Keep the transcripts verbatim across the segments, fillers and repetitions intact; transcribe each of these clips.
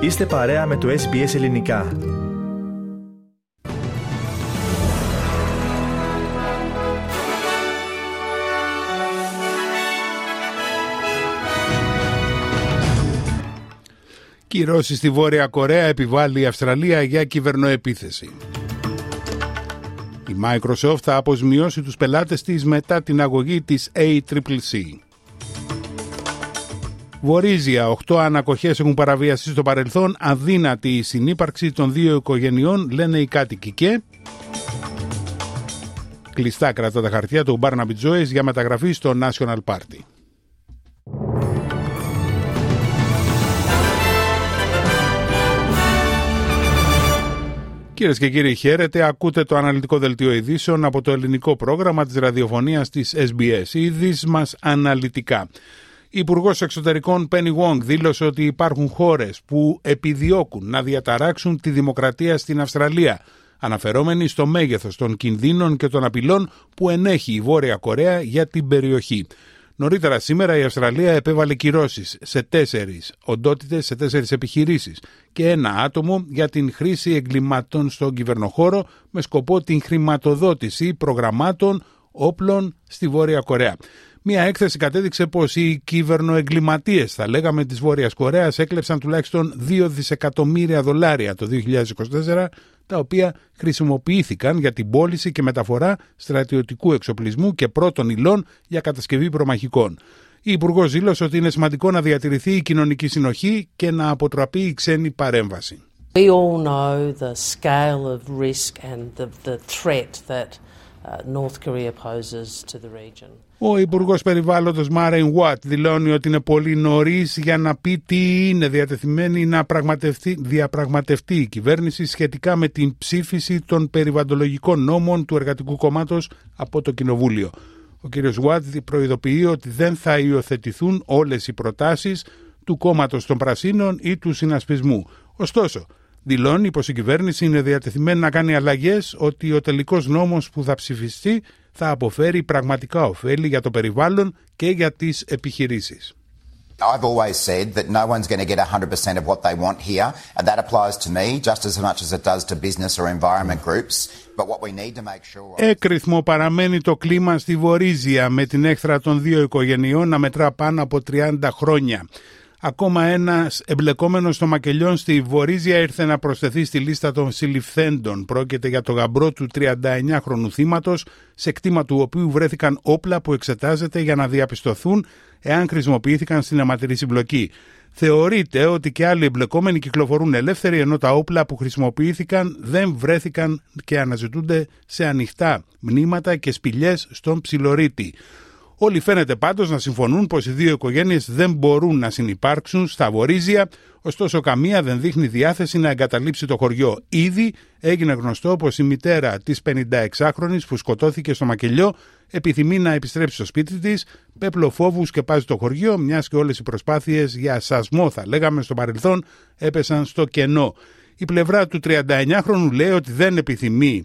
Είστε παρέα με το Ες Μπι Ες Ελληνικά. Κυρώσεις στη Βόρεια Κορέα επιβάλλει η Αυστραλία για κυβερνοεπίθεση. Η Microsoft θα αποσμιώσει τους πελάτες της μετά την αγωγή της έι σι σι σι. Βορίζια, οκτώ ανακοχές έχουν παραβιαστεί στο παρελθόν, αδύνατη η συνύπαρξη των δύο οικογενειών, λένε οι κάτοικοι, και κλειστά κρατά τα χαρτιά του Barnaby Joyce για μεταγραφή στο National Party. Κυρίες και κύριοι, χαίρετε. Ακούτε το αναλυτικό δελτίο ειδήσεων από το ελληνικό πρόγραμμα της ραδιοφωνίας της Ες Μπι Ες. Οι ειδήσεις μας αναλυτικά. Η Υπουργός Εξωτερικών Penny Wong δήλωσε ότι υπάρχουν χώρες που επιδιώκουν να διαταράξουν τη δημοκρατία στην Αυστραλία, αναφερόμενη στο μέγεθος των κινδύνων και των απειλών που ενέχει η Βόρεια Κορέα για την περιοχή. Νωρίτερα σήμερα η Αυστραλία επέβαλε κυρώσεις σε τέσσερις οντότητες, σε τέσσερις επιχειρήσεις και ένα άτομο για την χρήση εγκλημάτων στον κυβερνοχώρο με σκοπό την χρηματοδότηση προγραμμάτων όπλων στη Βόρεια Κορέα. Μία έκθεση κατέδειξε πως οι κυβερνοεγκληματίες, θα λέγαμε, της Βόρειας Κορέας έκλεψαν τουλάχιστον δύο δισεκατομμύρια δολάρια το δύο χιλιάδες είκοσι τέσσερα, τα οποία χρησιμοποιήθηκαν για την πώληση και μεταφορά στρατιωτικού εξοπλισμού και πρώτων υλών για κατασκευή προμαχικών. Η Υπουργός δήλωσε ότι είναι σημαντικό να διατηρηθεί η κοινωνική συνοχή και να αποτραπεί η ξένη παρέμβαση. We all know the scale of risk and the, the threat that uh, North Korea poses to the region. Ο Υπουργός Περιβάλλοντος Μάριν Watt δηλώνει ότι είναι πολύ νωρίς για να πει τι είναι διατεθειμένη να διαπραγματευτεί η κυβέρνηση σχετικά με την ψήφιση των περιβαλλοντολογικών νόμων του Εργατικού Κόμματος από το Κοινοβούλιο. Ο κ. Watt προειδοποιεί ότι δεν θα υιοθετηθούν όλες οι προτάσεις του Κόμματος των Πρασίνων ή του Συνασπισμού. Ωστόσο, δηλώνει πως η κυβέρνηση είναι διατεθειμένη να κάνει αλλαγές, ότι ο τελικός νόμος που θα ψηφιστεί θα αποφέρει πραγματικά ωφέλη για το περιβάλλον και για τις επιχειρήσεις. I've always said that no one's going to get one hundred percent of what they want here, and that applies to me just as much as it does to business or environment groups. But what we need to make sure... Έκρηθμο παραμένει το κλίμα στη Βορίζια, με την έχθρα των δύο οικογενειών να μετρά πάνω από τριάντα χρόνια. Ακόμα ένας εμπλεκόμενος στο μακελιόν στη Βορίζια ήρθε να προσθεθεί στη λίστα των συλληφθέντων. Πρόκειται για το γαμπρό του τριανταεννιάχρονου θύματος, σε κτήμα του οποίου βρέθηκαν όπλα που εξετάζεται για να διαπιστωθούν εάν χρησιμοποιήθηκαν στην αιματηρή συμπλοκή. Θεωρείται ότι και άλλοι εμπλεκόμενοι κυκλοφορούν ελεύθεροι, ενώ τα όπλα που χρησιμοποιήθηκαν δεν βρέθηκαν και αναζητούνται σε ανοιχτά μνήματα και σπηλιές στον ψιλορίτη. Όλοι φαίνεται πάντως να συμφωνούν πως οι δύο οικογένειες δεν μπορούν να συνυπάρξουν στα Βορίζια, ωστόσο καμία δεν δείχνει διάθεση να εγκαταλείψει το χωριό. Ήδη έγινε γνωστό πως η μητέρα της πενηνταεξάχρονης που σκοτώθηκε στο μακελιό επιθυμεί να επιστρέψει στο σπίτι της, πέπλο φόβου σκεπάζει το χωριό, μιας και όλες οι προσπάθειες για σασμό, θα λέγαμε, στο παρελθόν έπεσαν στο κενό. Η πλευρά του τριανταεννιάχρονου λέει ότι δεν επιθυμεί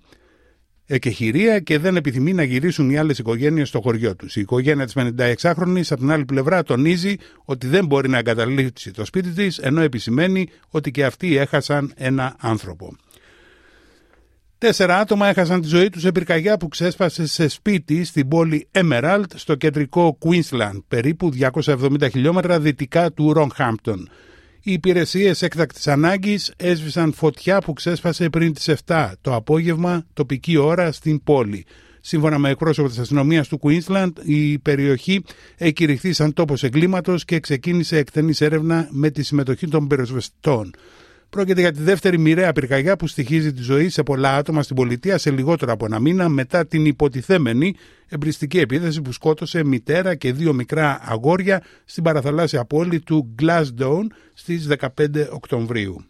εκεχηρία και δεν επιθυμεί να γυρίσουν οι άλλες οικογένειες στο χωριό τους. Η οικογένεια της πενηνταεξάχρονης από την άλλη πλευρά τονίζει ότι δεν μπορεί να εγκαταλείψει το σπίτι της, ενώ επισημαίνει ότι και αυτοί έχασαν ένα άνθρωπο. Τέσσερα άτομα έχασαν τη ζωή τους σε πυρκαγιά που ξέσπασε σε σπίτι στην πόλη Emerald στο κεντρικό Queensland, περίπου διακόσια εβδομήντα χιλιόμετρα δυτικά του Rockhampton. Οι υπηρεσίες έκτακτης ανάγκης έσβησαν φωτιά που ξέσπασε πριν τις επτά το απόγευμα τοπική ώρα στην πόλη. Σύμφωνα με εκπρόσωπο της αστυνομίας του Queensland, η περιοχή έχει κηρυχθεί σαν τόπος εγκλήματος και ξεκίνησε εκτενής έρευνα με τη συμμετοχή των πυροσβεστών. Πρόκειται για τη δεύτερη μοιραία πυρκαγιά που στοιχίζει τη ζωή σε πολλά άτομα στην πολιτεία σε λιγότερο από ένα μήνα μετά την υποτιθέμενη εμπριστική επίθεση που σκότωσε μητέρα και δύο μικρά αγόρια στην παραθαλάσσια πόλη του Glasgow στις δεκαπέντε Οκτωβρίου.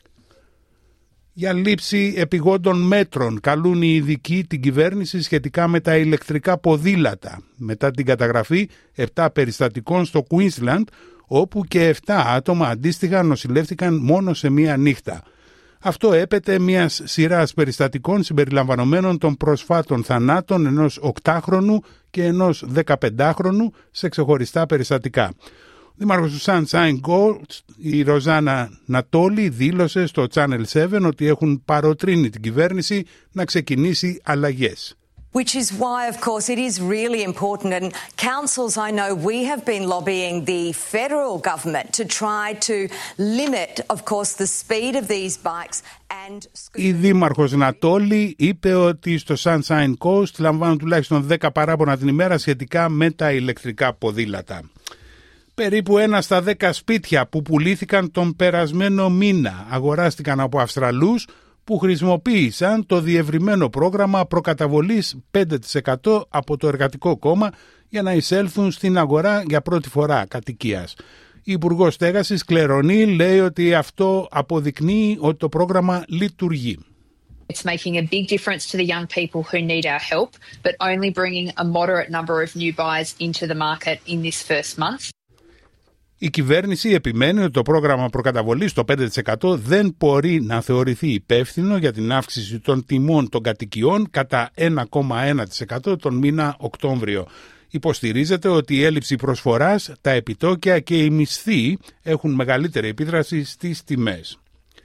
Για λήψη επιγόντων μέτρων καλούν οι ειδικοί την κυβέρνηση σχετικά με τα ηλεκτρικά ποδήλατα μετά την καταγραφή επτά περιστατικών στο Queensland, όπου και επτά άτομα αντίστοιχα νοσηλεύτηκαν μόνο σε μία νύχτα. Αυτό έπεται μιας σειράς περιστατικών συμπεριλαμβανομένων των προσφάτων θανάτων ενός οκτάχρονου και ενός δεκαπεντάχρονου σε ξεχωριστά περιστατικά. Δήμαρχος του Sunshine Coast, η Ροζάνα Νατόλη, δήλωσε στο Channel επτά ότι έχουν παροτρύνει την κυβέρνηση να ξεκινήσει αλλαγές. Which is why, of course, it is really important. And councils, I know we have been lobbying the federal government to try to limit, of course, the speed of these bikes. And... Η Δήμαρχος Νατόλη είπε ότι στο Sunshine Coast λαμβάνουν τουλάχιστον δέκα παράπονα την ημέρα σχετικά με τα ηλεκτρικά ποδήλατα. Περίπου ένα στα δέκα σπίτια που πουλήθηκαν τον περασμένο μήνα αγοράστηκαν από Αυστραλούς που χρησιμοποίησαν το διευρυμένο πρόγραμμα προκαταβολής πέντε τοις εκατό από το Εργατικό Κόμμα για να εισέλθουν στην αγορά για πρώτη φορά κατοικίας. Η Υπουργός Στέγασης Κλερονή λέει ότι αυτό αποδεικνύει ότι το πρόγραμμα λειτουργεί. It's making a big difference to the young people who need our help, but only bringing a moderate number of new buyers into the market in this first month. Η κυβέρνηση επιμένει ότι το πρόγραμμα προκαταβολής το πέντε τοις εκατό δεν μπορεί να θεωρηθεί υπεύθυνο για την αύξηση των τιμών των κατοικιών κατά ένα κόμμα ένα τοις εκατό τον μήνα Οκτώβριο. Υποστηρίζεται ότι η έλλειψη προσφοράς, τα επιτόκια και οι μισθοί έχουν μεγαλύτερη επίδραση στις τιμές.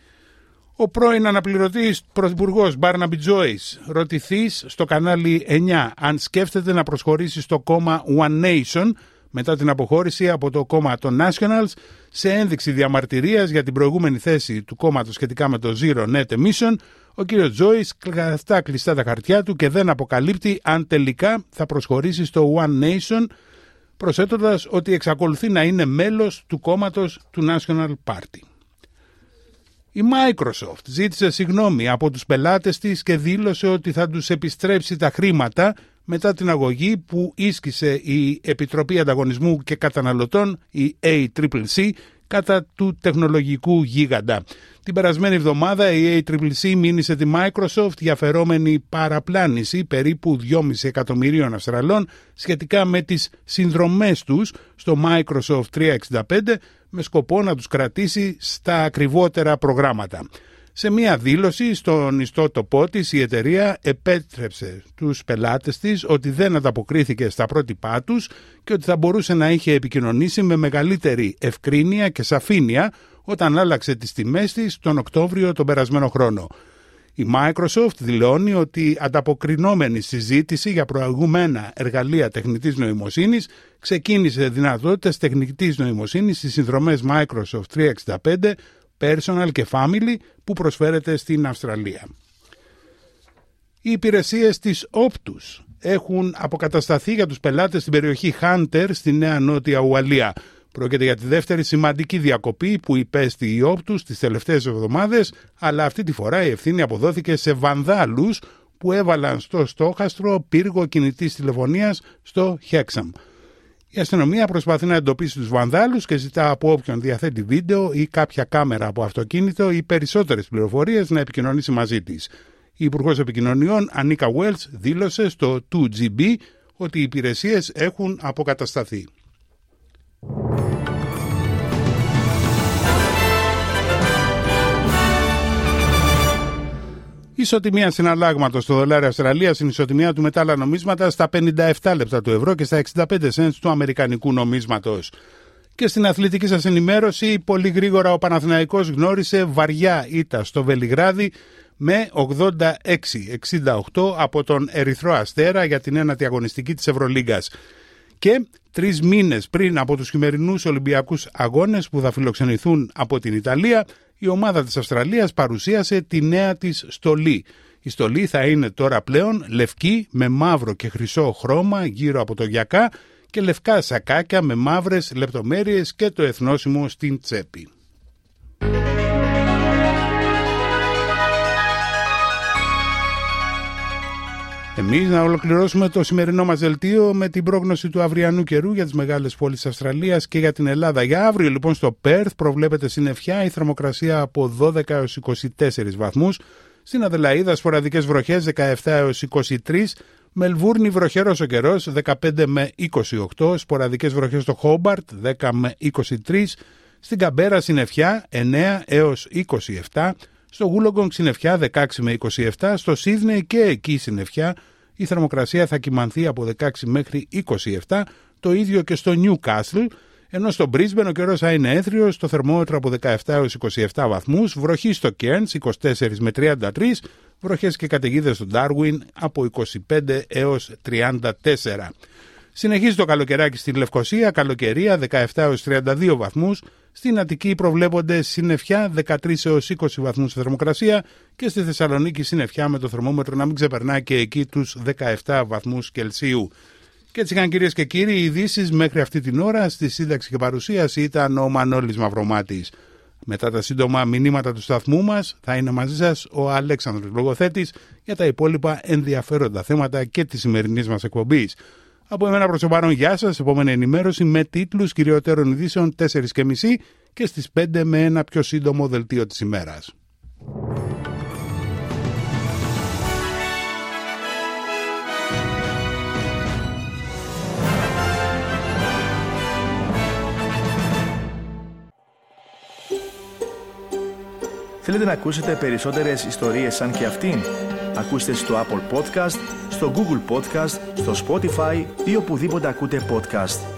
Ο πρώην αναπληρωτής πρωθυπουργός Μπάρναμπι Τζόις ρωτηθείς στο κανάλι εννιά αν σκέφτεται να προσχωρήσει στο κόμμα One Nation μετά την αποχώρηση από το κόμμα των Nationals σε ένδειξη διαμαρτυρίας για την προηγούμενη θέση του κόμματος σχετικά με το Zero Net Emission. Ο κύριος Τζόις κρατά κλειστά τα χαρτιά του και δεν αποκαλύπτει αν τελικά θα προσχωρήσει στο One Nation, προσθέτοντας ότι εξακολουθεί να είναι μέλος του κόμματος του National Party. Η Microsoft ζήτησε συγγνώμη από τους πελάτες της και δήλωσε ότι θα τους επιστρέψει τα χρήματα μετά την αγωγή που άσκησε η Επιτροπή Ανταγωνισμού και Καταναλωτών, η έι σι σι σι, κατά του τεχνολογικού γίγαντα. Την περασμένη εβδομάδα η έι σι σι σι μήνυσε τη Microsoft για φερόμενη παραπλάνηση περίπου δυόμισι εκατομμυρίων Αυστραλών σχετικά με τις συνδρομές τους στο Microsoft τριακόσια εξήντα πέντε με σκοπό να τους κρατήσει στα ακριβότερα προγράμματα. Σε μία δήλωση στον ιστότοπό της η εταιρεία επέτρεψε τους πελάτες της ότι δεν ανταποκρίθηκε στα πρότυπά τους και ότι θα μπορούσε να είχε επικοινωνήσει με μεγαλύτερη ευκρίνεια και σαφήνεια όταν άλλαξε τις τιμές της τον Οκτώβριο τον περασμένο χρόνο. Η Microsoft δηλώνει ότι ανταποκρινόμενη στη ζήτηση για προηγούμενα εργαλεία τεχνητής νοημοσύνης ξεκίνησε δυνατότητες τεχνητής νοημοσύνης στις συνδρομές Microsoft τριακόσια εξήντα πέντε, Personal και Family που προσφέρεται στην Αυστραλία. Οι υπηρεσίες της Optus έχουν αποκατασταθεί για τους πελάτες στην περιοχή Hunter στη Νέα Νότια Ουαλία. Πρόκειται για τη δεύτερη σημαντική διακοπή που υπέστη η Optus τις τελευταίες εβδομάδες, αλλά αυτή τη φορά η ευθύνη αποδόθηκε σε βανδάλους που έβαλαν στο στόχαστρο πύργο κινητής τηλεφωνίας στο Hexham. Η αστυνομία προσπαθεί να εντοπίσει τους βανδάλους και ζητά από όποιον διαθέτει βίντεο ή κάποια κάμερα από αυτοκίνητο ή περισσότερες πληροφορίες να επικοινωνήσει μαζί της. Η Υπουργός Επικοινωνιών Ανίκα Wells δήλωσε στο δύο τζι μπι ότι οι υπηρεσίες έχουν αποκατασταθεί. Η ισοτιμία συναλλάγματος στο δολάριο Αυστραλίας είναι η ισοτιμία του μετάλλα νομίσματα στα πενήντα επτά λεπτά του ευρώ και στα εξήντα πέντε σεντ του αμερικανικού νομίσματος. Και στην αθλητική σας ενημέρωση, πολύ γρήγορα ο Παναθηναϊκός γνώρισε βαριά ήττα στο Βελιγράδι με ογδόντα έξι εξήντα οκτώ από τον Ερυθρό Αστέρα για την ένατη αγωνιστική της Ευρωλίγκας. Και τρεις μήνες πριν από τους χειμερινούς Ολυμπιακούς Αγώνες που θα φιλοξενηθούν από την Ιταλία, η ομάδα της Αυστραλίας παρουσίασε τη νέα της στολή. Η στολή θα είναι τώρα πλέον λευκή με μαύρο και χρυσό χρώμα γύρω από το γιακά και λευκά σακάκια με μαύρες λεπτομέρειες και το εθνόσημο στην τσέπη. Εμείς να ολοκληρώσουμε το σημερινό μας δελτίο με την πρόγνωση του αυριανού καιρού για τις μεγάλες πόλεις της Αυστραλίας και για την Ελλάδα. Για αύριο λοιπόν στο Πέρθ προβλέπεται συννεφιά, η θερμοκρασία από δώδεκα έως είκοσι τέσσερις βαθμούς. Στην Αδελαΐδα σποραδικές βροχές δεκαεπτά έως είκοσι τρεις. Μελβούρνη βροχερός ο καιρός δεκαπέντε με είκοσι οκτώ. Σποραδικές βροχές στο Χόμπαρτ δέκα με είκοσι τρεις. Στην Καμπέρα συννεφιά εννέα έως είκοσι επτά. Στο Γούλογκονγκ συννεφιά δεκαέξι με είκοσι επτά, στο Σίδνεϊ και εκεί συννεφιά, η θερμοκρασία θα κυμανθεί από δεκαέξι μέχρι είκοσι επτά, το ίδιο και στο Νιούκάσλ, Ενώ στο Brisbane ο καιρός θα είναι έθριος, το θερμόμετρο από δεκαεπτά έως είκοσι επτά βαθμούς, βροχή στο Cairns είκοσι τέσσερα με τριάντα τρία, βροχές και καταιγίδες στο Darwin από είκοσι πέντε έως τριάντα τέσσερα. Συνεχίζει το καλοκαιράκι στη Λευκοσία, καλοκαιρία δεκαεπτά έως τριάντα δύο βαθμούς, στην Αττική προβλέπονται συννεφιά δεκατρείς έως είκοσι βαθμούς θερμοκρασία και στη Θεσσαλονίκη συννεφιά με το θερμόμετρο να μην ξεπερνά και εκεί τους δεκαεπτά βαθμούς Κελσίου. Και έτσι είχαν, κυρίες και κύριοι, οι ειδήσεις μέχρι αυτή την ώρα. Στη σύνταξη και παρουσίαση ήταν ο Μανώλης Μαυρομάτης. Μετά τα σύντομα μηνύματα του σταθμού μας θα είναι μαζί σας ο Αλέξανδρος Λογοθέτης για τα υπόλοιπα ενδιαφέροντα θέματα και της σημερινής μας εκπομπής. Από εμένα προς το παρόν, γεια σας. Επόμενη ενημέρωση με τίτλους κυριότερων ειδήσεων τέσσερις και μισή και στις πέντε με ένα πιο σύντομο δελτίο της ημέρας. Θέλετε να ακούσετε περισσότερες ιστορίες σαν και αυτήν? Ακούστε στο Apple Podcast, στο Google Podcast, στο Spotify ή οπουδήποτε ακούτε podcast.